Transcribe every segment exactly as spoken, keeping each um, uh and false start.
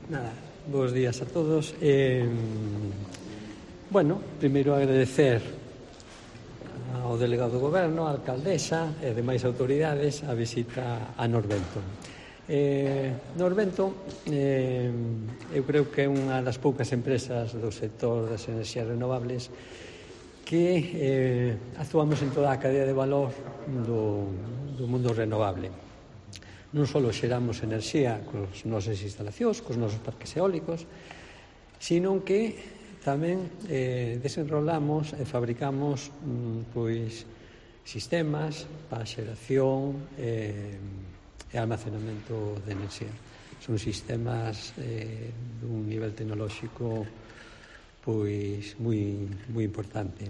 Nada, bos días a todos. Eh, bueno, primeiro agradecer ao delegado do Goberno, á alcaldesa e demais autoridades a visita a Norvento. Eh, Norvento, eh, eu creo que é unha das poucas empresas do sector das enerxías renovables que eh, actuamos en toda a cadea de valor do, do mundo renovable. Non só xeramos enerxía cos nosas instalacións, cos nosos parques eólicos, sino que tamén eh, desenrolamos e fabricamos mm, pois sistemas para a xeración eh, e almacenamento de enerxía. Son sistemas eh, dun nivel tecnolóxico pois moi, moi importante.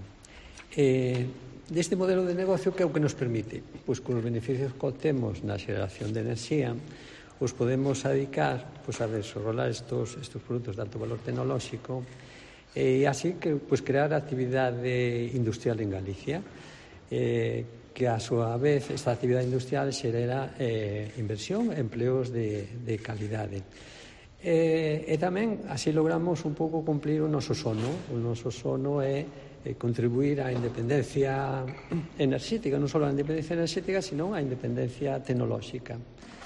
Eh, Deste modelo de negocio, que é o que nos permite? Pois con os beneficios que obtemos na xeración de enerxía, os podemos dedicar pois, a desenrolar estos, estos produtos de alto valor tecnolóxico e así que pois, crear actividade industrial en Galicia, eh, que a súa vez esta actividade industrial xerera eh, inversión e empleos de, de calidade. E, e tamén así logramos un pouco cumplir o noso sono. O noso sono é E contribuir á independencia enerxética, non só á independencia enerxética, sino á independencia tecnolóxica.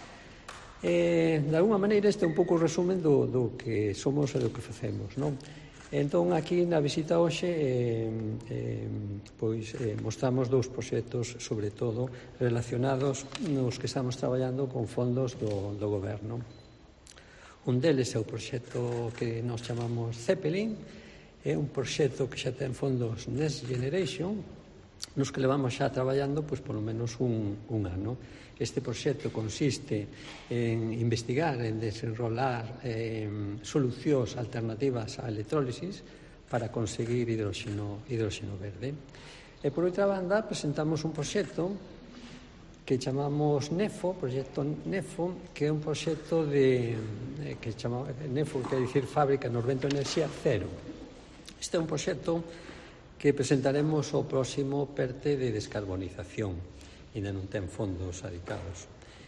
Eh, de alguma maneira, este é un pouco o resumen do, do que somos e do que facemos, non? Entón, aquí na visita hoxe, eh, eh, pois, eh, mostramos dous proxectos, sobre todo, relacionados nos que estamos traballando con fondos do, do Goberno. Un deles é o proxecto que nos chamamos Zeppelin. É un proxecto que xa ten fondos Next Generation, nos que levamos xa traballando pois, polo menos un, un ano. Este proxecto consiste en investigar, en desenrolar eh, solucións alternativas á electrólisis para conseguir hidróxeno, hidróxeno verde. E, por outra banda, presentamos un proxecto que chamamos NEFO, proxecto NEFO, que é un proxecto de, eh, que chama, NEFO, que é dicir Fábrica Norvento Enerxía Cero. Este é un proxecto que presentaremos o próximo PERTE de descarbonización. Ainda non ten fondos adicados.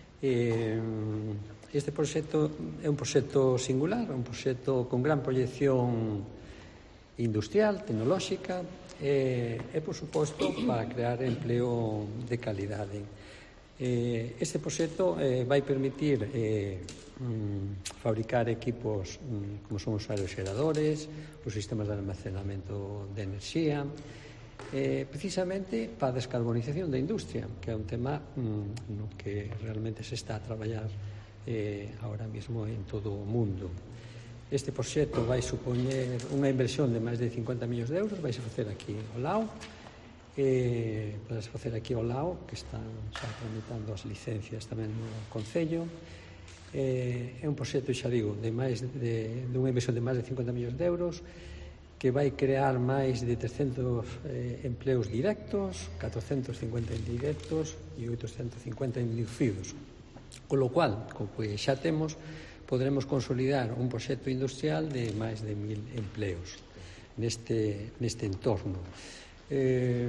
Este proxecto é un proxecto singular, un proxecto con gran proyección industrial, tecnolóxica e, e por suposto, para crear empleo de calidade. Este proxecto vai permitir fabricar equipos como son os aeroxeradores, os sistemas de almacenamento de enerxía, eh, precisamente para a descarbonización da industria, que é un tema mm, no que realmente se está a traballar eh, ahora mismo en todo o mundo. Este proxecto vai supoñer unha inversión de máis de cincuenta millóns de euros, vai se facer aquí ao lado, eh, vai se facer aquí ao lado, que están xa tramitando as licencias tamén no Concello. Eh, é un proxecto, xa digo, de máis de, de unha inversión de máis de cincuenta millóns de euros que vai crear máis de trescentos eh, empleos directos, catrocentos cincuenta indirectos e oitocentos cincuenta inducidos. Con lo cual, co que xa temos, podremos consolidar un proxecto industrial de máis de mil empleos neste, neste entorno. Eh,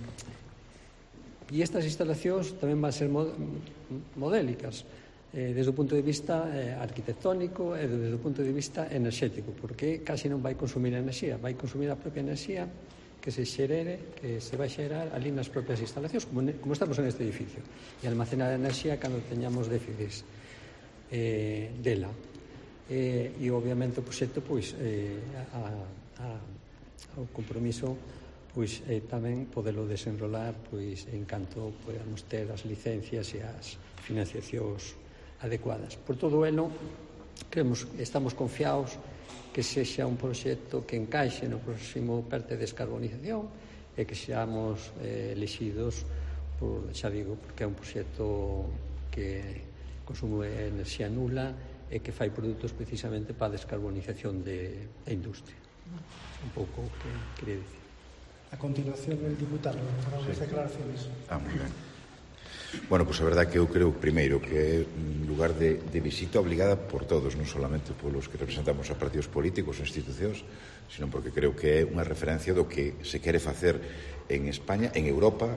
e estas instalacións tamén van ser modélicas, Eh, desde o punto de vista eh, arquitectónico e desde o punto de vista enerxético, porque casi non vai consumir enerxía, vai consumir a propia enerxía que se xerere, que se vai xerar ali nas propias instalacións, como, como estamos en este edificio, e almacenar a enerxía cando teñamos déficits eh, dela. Eh, e, obviamente, o proxecto, pois, eh, a, a, o compromiso pois eh, tamén podelo desenrolar pois en canto podamos ter as licencias e as financiacións adecuadas. Por todo elo, creemos, estamos confiados que sexa un proxecto que encaixe no próximo PERTE de descarbonización e que seamos eh, elexidos, por, xa digo, porque é un proxecto que consume enerxía nula e que fai produtos precisamente para a descarbonización de, da industria. Un pouco o que quería dicir. A continuación, el diputado, para as declaraciones. Ah, moi ben. Bueno, pois pues a verdade que eu creo, primeiro, que é un lugar de, de visita obligada por todos, non solamente polos que representamos a partidos políticos ou institucións, sino porque creo que é unha referencia do que se quere facer en España, en Europa,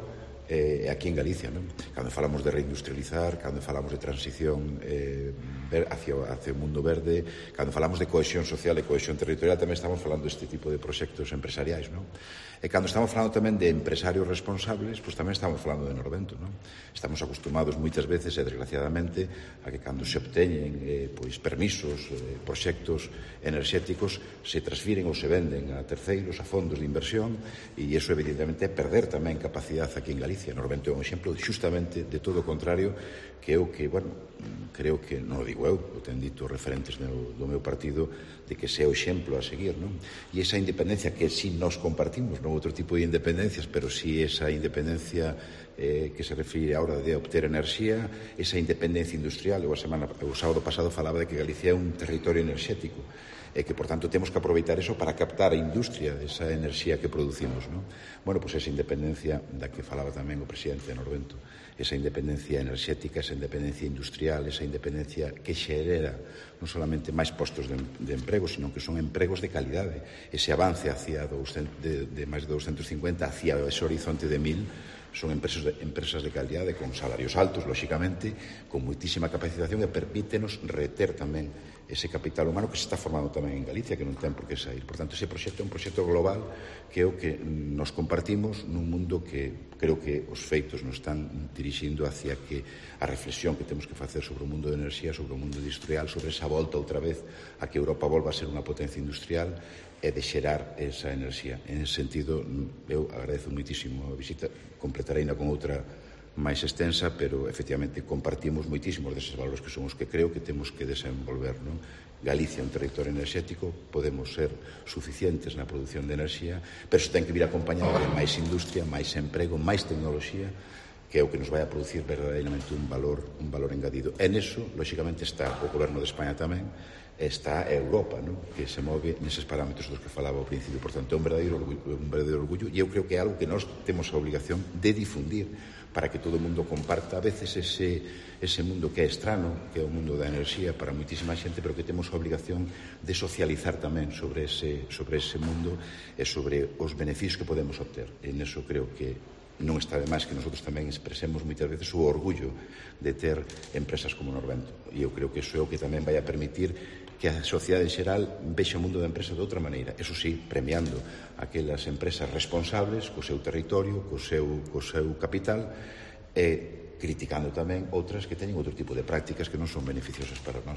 eh, aquí en Galicia, non? Cando falamos de reindustrializar, cando falamos de transición eh, hacia, hacia o mundo verde, cando falamos de cohesión social e cohesión territorial, tamén estamos falando deste tipo de proxectos empresariais, non? E cando estamos falando tamén de empresarios responsables, pois tamén estamos falando de Norvento, non? Estamos acostumados moitas veces, e desgraciadamente, a que cando se obteñen eh, pois permisos, eh, proxectos enerxéticos, se transfiren ou se venden a terceiros, a fondos de inversión, e iso evidentemente é perder tamén capacidade aquí en Galicia. Norvento é un exemplo justamente de todo o contrario, que é o que, bueno, creo que, non o digo eu, o ten dito referentes do, do meu partido, de que sea o exemplo a seguir, non? E esa independencia que si nos compartimos, non outro tipo de independencias, pero si esa independencia eh, que se refire a hora de obter enerxía, esa independencia industrial. Eu a semana, o sábado pasado falaba de que Galicia é un territorio enerxético, e que, por tanto, temos que aproveitar eso para captar a industria desa enerxía que producimos, non? Bueno, pois esa independencia da que falaba tamén o presidente de Norvento, esa independencia enerxética, esa independencia industrial, esa independencia que xerera non solamente máis postos de, de emprego, sino que son empregos de calidade. Ese avance hacia de, de máis de doscientos cincuenta hacia ese horizonte de mil son empresas de, empresas de calidade con salarios altos, lóxicamente, con moitísima capacitación, e permítenos reter tamén ese capital humano que se está formando tamén en Galicia, que non ten por que sair. Por tanto, ese proxecto é un proxecto global que é o que nos compartimos nun mundo que creo que os feitos nos están dirixindo hacia que a reflexión que temos que facer sobre o mundo de enerxía, sobre o mundo industrial, sobre esa volta outra vez a que Europa volva a ser unha potencia industrial e de xerar esa enerxía. En ese sentido, eu agradezo moitísimo a visita, completarei con outra máis extensa, pero efectivamente compartimos moitísimos deses valores que son os que creo que temos que desenvolver, non? Galicia é un territorio enerxético, podemos ser suficientes na produción de enerxía, pero iso ten que vir acompañado de máis industria, máis emprego, máis tecnoloxía, que é o que nos vai a producir verdadeiramente un valor, un valor engadido. E neso, lóxicamente, está o goberno de España tamén, está Europa, non? Que se move neses parámetros dos que falaba ao principio. Por tanto, é un verdadeiro orgullo, un verdadeiro orgullo, e eu creo que é algo que nós temos a obligación de difundir para que todo o mundo comparta. A veces ese, ese mundo que é estrano, que é o mundo da enerxía para moitísima xente, pero que temos a obligación de socializar tamén sobre ese, sobre ese mundo e sobre os beneficios que podemos obter. E neso creo que non está de máis que nosotros tamén expresemos moitas veces o orgullo de ter empresas como Norvento. E eu creo que iso é o que tamén vai a permitir que a sociedade en xeral vexe o mundo da empresa de outra maneira. Eso sí, premiando aquelas empresas responsables co seu territorio, co seu, co seu capital, e criticando tamén outras que teñen outro tipo de prácticas que non son beneficiosas para nós.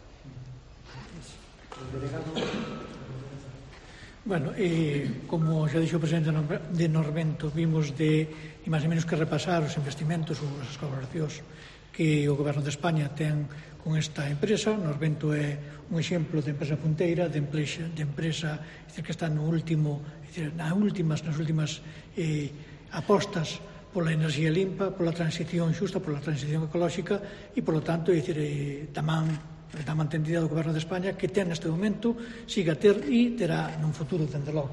Bueno, eh, como xa dixo o presidente de Norvento, vimos de, e máis ou menos que repasar os investimentos ou as colaboracións que o Goberno de España ten con esta empresa. Norvento é un exemplo de empresa punteira, de empresa, de empresa decir, que está no último, decir, nas últimas, nas últimas eh, apostas pola enerxía limpa, pola transición xusta, pola transición ecolóxica e, polo tanto, decir, eh, tamén está mantendida do Goberno de España, que ten neste momento, siga a ter e terá nun futuro, dende logo.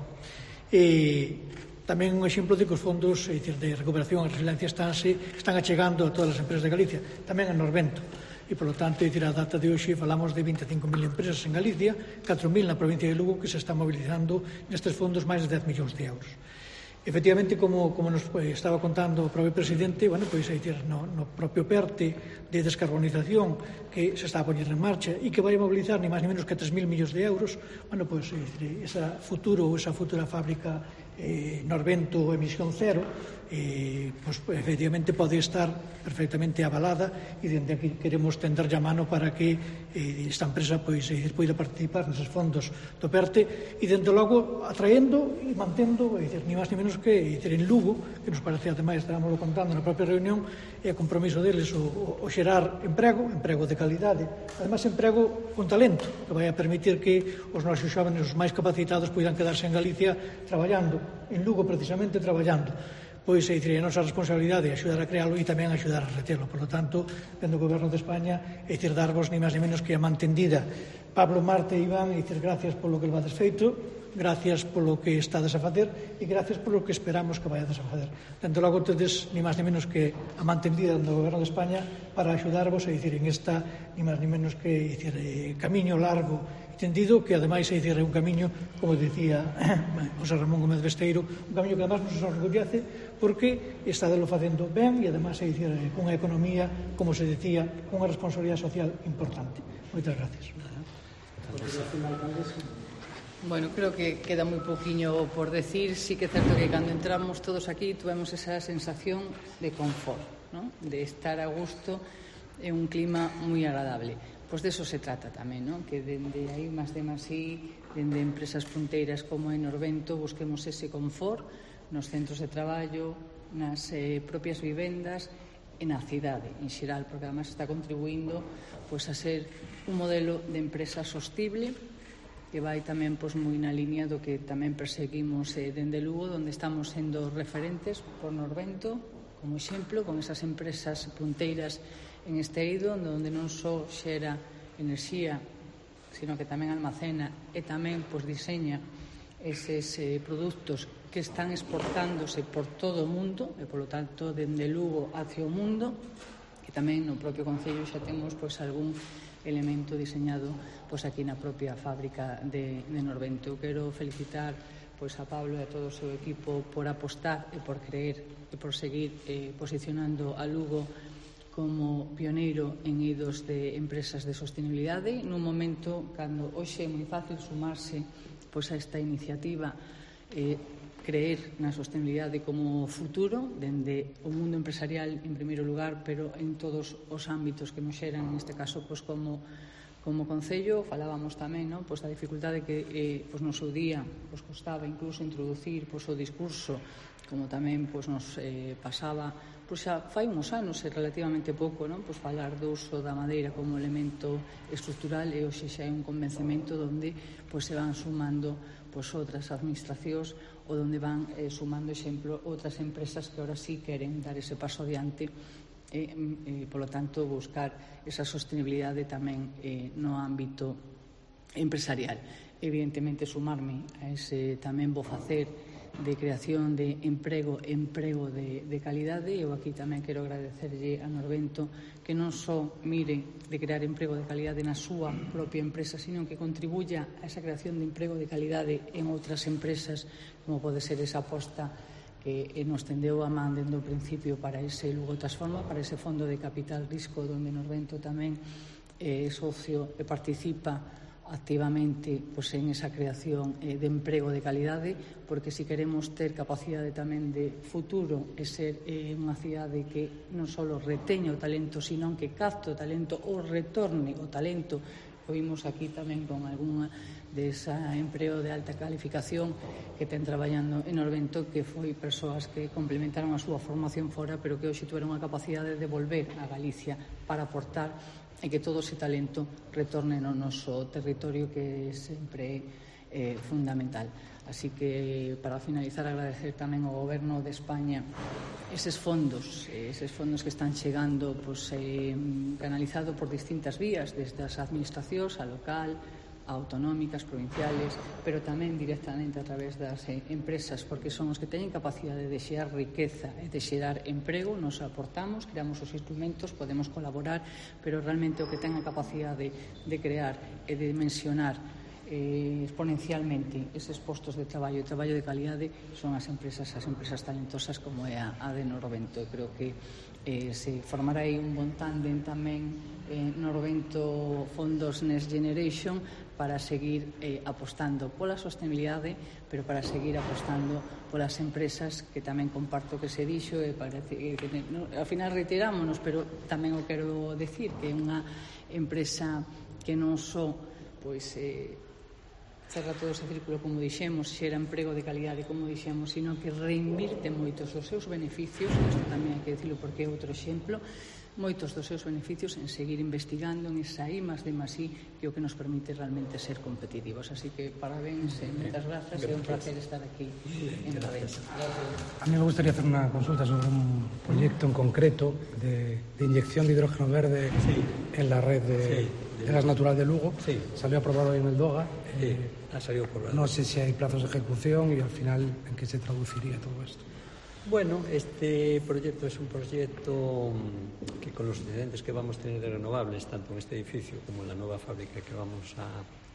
E tamén un exemplo de que os fondos é dicir, de recuperación e resiliencia estánse, están achegando a todas as empresas de Galicia, tamén a Norvento. E, polo tanto, é dicir, a data de hoxe falamos de vinte e cinco mil empresas en Galicia, catro mil na provincia de Lugo, que se están mobilizando nestes fondos máis de dez millóns de euros. Efectivamente, como, como nos pues, estaba contando o propio presidente, bueno, pois, é dicir, no, no propio PERTE de descarbonización que se está a poñer en marcha e que vai a mobilizar ni máis ni menos que tres mil millóns de euros, bueno, pois, é dicir, esa futuro ou esa futura fábrica eh, Norvento emisión cero, eh, pois, efectivamente pode estar perfectamente avalada e dende aquí queremos tender a mano para que eh, esta empresa pois, eh, poida participar neses fondos do PERTE e dende logo atraendo e mantendo, é dicir, ni máis ni menos que é dicir, en Lugo, que nos parece ademais, estábamos contando na propia reunión, é o compromiso deles o, o, o xerar emprego, emprego de calidade, ademais emprego con talento, que vai a permitir que os nosos xóvenes, os máis capacitados, poidan quedarse en Galicia traballando, en Lugo precisamente traballando. Pois é dicir, a nosa responsabilidade é axudar a crealo e tamén axudar a retelo. Por lo tanto, dentro do Goberno de España, é dicir, darvos ni máis ni menos que a mantendida. Pablo, Marte e Iván, é dicir, gracias polo que levades feito, gracias polo que estades a facer e gracias polo que esperamos que vayades a facer. Dentro logo, tedes ni máis ni menos que a mantendida do Goberno de España para axudarvos, é dicir, en esta ni máis ni menos que é dicir, eh, camiño largo entendido que ademais é dicir, un camiño, como dicía José Ramón Gómez Besteiro, un camiño que ademais nos enorgullece porque está de lo facendo ben e ademais é dicir, cunha economía, como se dicía, cunha responsabilidade social importante. Moitas gracias. Bueno, creo que queda moi pouquiño por decir. Sí que é certo que cando entramos todos aquí tuvemos esa sensación de confort, ¿no? De estar a gusto en un clima moi agradable. Pois de eso se trata tamén, ¿no? Que dende aí máis de Masí, dende empresas punteiras como en Norvento, busquemos ese confort nos centros de traballo, nas eh, propias vivendas e na cidade en xeral, porque además está contribuindo pois, a ser un modelo de empresa sostible que vai tamén pois, moi na línea do que tamén perseguimos eh, dende Lugo, onde estamos sendo referentes por Norvento, como exemplo, con esas empresas punteiras en este eido, onde non só xera enerxía, sino que tamén almacena e tamén pois, diseña eses eh, produtos que están exportándose por todo o mundo e, polo tanto, dende Lugo hacia o mundo, que tamén no propio Concello xa temos pois, algún elemento diseñado pois, aquí na propia fábrica de, de Norvento. Eu quero felicitar pois, a Pablo e a todo o seu equipo por apostar e por creer e por seguir eh, posicionando a Lugo como pioneiro en eidos de empresas de sostenibilidade nun momento cando hoxe é moi fácil sumarse pois, a esta iniciativa eh, creer na sostenibilidade como futuro dende o mundo empresarial en primeiro lugar, pero en todos os ámbitos que nos xeran, neste caso pois, como, como Concello. Falábamos tamén no? pois, da dificultade que eh, pois, no seu día pois, costaba incluso introducir pois, o discurso, como tamén pois, nos eh, pasaba pois, xa fai uns anos e relativamente pouco, non? Pois, falar do uso da madeira como elemento estrutural e hoxe xa é un convencemento onde pois, se van sumando pois, outras administracións ou onde van eh, sumando, exemplo, outras empresas que ahora sí queren dar ese paso adiante e, e polo tanto, buscar esa sostenibilidade tamén eh, no ámbito empresarial. Evidentemente, sumarme a ese tamén bo facer de creación de emprego, emprego de, de calidade. Eu aquí tamén quero agradecerlle a Norvento que non só mire de crear emprego de calidade na súa propia empresa, sino que contribuya a esa creación de emprego de calidade en outras empresas, como pode ser esa aposta que nos tendeu a man dende o principio para ese Lugo Transforma, para ese fondo de capital risco, onde Norvento tamén é socio e participa activamente pois, en esa creación eh, de emprego de calidade, porque se si queremos ter capacidade tamén de futuro e ser eh, unha cidade que non só reteña o talento, sino que capte o talento ou retorne o talento. Oímos aquí tamén con algunha desa emprego de alta calificación que ten traballando en Norvento, que foi persoas que complementaron a súa formación fora, pero que hoxe tuveron a capacidade de volver a Galicia para aportar e que todo ese talento retorne no noso territorio, que sempre é eh, fundamental. Así que, para finalizar, agradecer tamén ao Goberno de España eses fondos, eses fondos que están chegando pois, eh, canalizado por distintas vías, desde as administracións, a local, a autonómicas, provinciales, pero tamén directamente a través das eh, empresas, porque son os que teñen capacidade de xerar riqueza e de xerar emprego. Nos aportamos, creamos os instrumentos, podemos colaborar, pero realmente o que ten a capacidade de crear e de dimensionar eh, exponencialmente eses postos de traballo e traballo de calidade son as empresas, as empresas talentosas como é a, a de Norvento. Eu creo que eh, se formará aí un bon tándem tamén eh, Norvento Fondos Next Generation para seguir eh, apostando pola sostenibilidade, pero para seguir apostando polas empresas, que tamén comparto que se dixo e parece que, no, ao final reiterámonos, pero tamén o quero decir que é unha empresa que non só pois eh, cerra todo ese círculo, como dixemos, xera emprego de calidade, como dixemos, sino que reinvirte moitos dos seus beneficios, isto tamén hai que dicilo porque é outro exemplo, moitos dos seus beneficios en seguir investigando en esa I más D más I, que é o que nos permite realmente ser competitivos. Así que parabéns e moitas grazas, é un placer estar aquí en Norvento. A mí me gustaría hacer una consulta sobre un proyecto en concreto de, de inyección de hidrógeno verde sí. en la red de, sí, de... de gas natural de Lugo. Sí. Salió aprobado hoy en el DOGA. Sí, eh, ha salido aprobado. No sé si hay plazos de ejecución y al final en qué se traduciría todo esto. Bueno, este proyecto es un proyecto que con los excedentes que vamos a tener de renovables, tanto en este edificio como en la nueva fábrica que vamos a,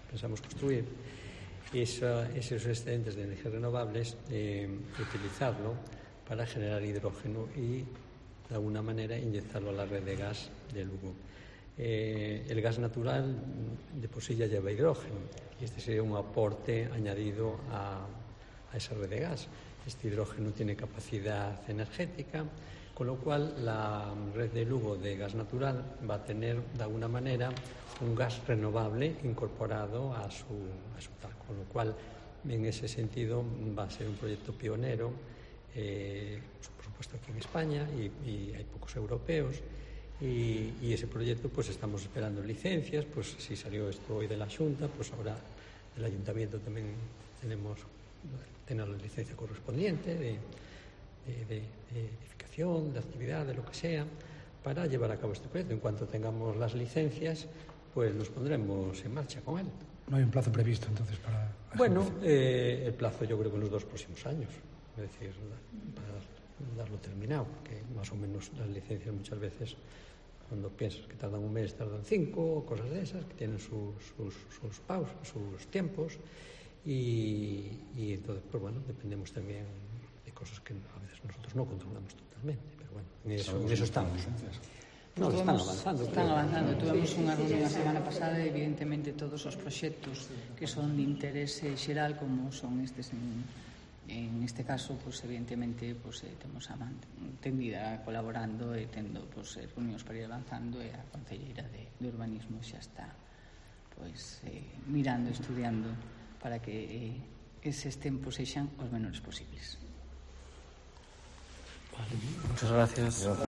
pensamos construir, esa, esos excedentes de energías renovables, eh, utilizarlo para generar hidrógeno y, de alguna manera, inyectarlo a la red de gas de Lugo. Eh, el gas natural de por sí ya lleva hidrógeno y este sería un aporte añadido a, a esa red de gas. Este hidrógeno tiene capacidad energética, con lo cual la red de Lugo de gas natural va a tener de alguna manera un gas renovable incorporado a su, a su tal, con lo cual en ese sentido va a ser un proyecto pionero, eh, por supuesto aquí en España y, y hay pocos europeos. Y, y ese proyecto pues estamos esperando licencias, pues si salió esto hoy de la Xunta, pues ahora del Ayuntamiento también tenemos tener la licencia correspondiente de, de, de, de edificación, de actividad, de lo que sea, para llevar a cabo este proyecto. En cuanto tengamos las licencias, pues nos pondremos en marcha con él. No hay un plazo previsto entonces para... Bueno, eh, el plazo yo creo que en los dos próximos años, es decir, para darlo terminado, porque más o menos las licencias muchas veces, cuando piensas que tardan un mes, tardan cinco, cosas de esas, que tienen sus, sus, sus pausas, sus tiempos, y, y entonces, pues bueno, dependemos también de cosas que a veces nosotros no controlamos totalmente, pero bueno, en eso, en eso estamos. No, Tuvemos, están avanzando. Están avanzando. Tuvemos unha reunión a semana pasada e evidentemente todos os proxectos que son de interese xeral, como son estes en, en este caso, pues evidentemente pues, eh, temos a man tendida colaborando e tendo pues, eh, reunións para ir avanzando, e a concelleira de, de urbanismo xa está pues, eh, mirando, estudiando para que eh, eses tempos sexan os menores posibles. Vale. Muchas gracias.